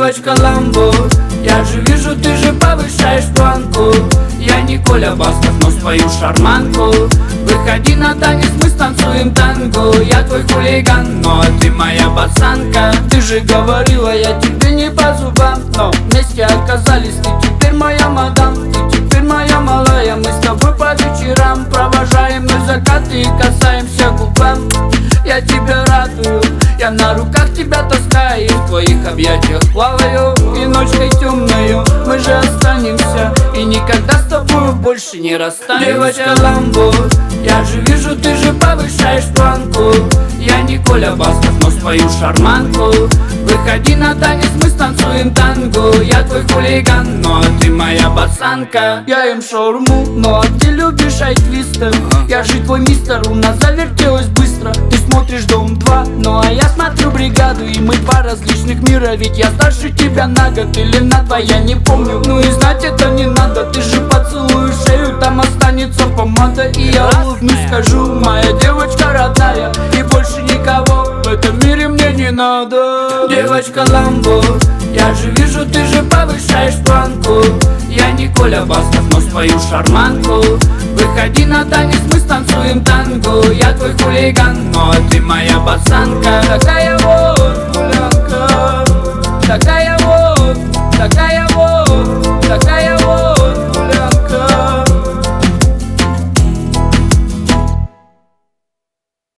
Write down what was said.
Девочка Ламбо, я же вижу, ты же повышаешь планку. Я не Коля Басков, но свою шарманку. Выходи на танец, мы станцуем танго. Я твой хулиган, но ты моя пацанка. Ты же говорила, я тебе не по зубам, но вместе оказались, ты теперь моя мадам. Ты теперь моя малая, мы с тобой по вечерам провожаем мы закаты и касаемся губам. Я тебя радую, я на руках тебя таскаю, и в твоих объятиях плаваю. И ночкой темною мы же останемся, и никогда с тобой больше не расстанемся. Девочка Ламбо, я же вижу, ты же повышаешь планку. Я не Коля Басков, но свою шарманку. Выходи на танец, мы станцуем танго. Я твой хулиган, но ты моя пацанка. Я ем шаурму, ну а ты любишь айтвистер. Я же твой мистер, у нас завертелось быстро. Ты смотришь Дом 2, ну а я смотрю Бригаду. И мы два различных мира, ведь я старше тебя на год или на два, я не помню. Ну и знать это не надо, ты же поцелуешь шею, там останется помада. И я улыбнусь, скажу, моя девочка родная, и больше никого в этом мире мне не надо. Девочка Ламбо, я же вижу, ты же повышаешь планку. Я не Коля Басков, но свою шарманку. Выходи на танец, мы станцуем танго. Я твой хулиган, но ты моя пацанка. Какая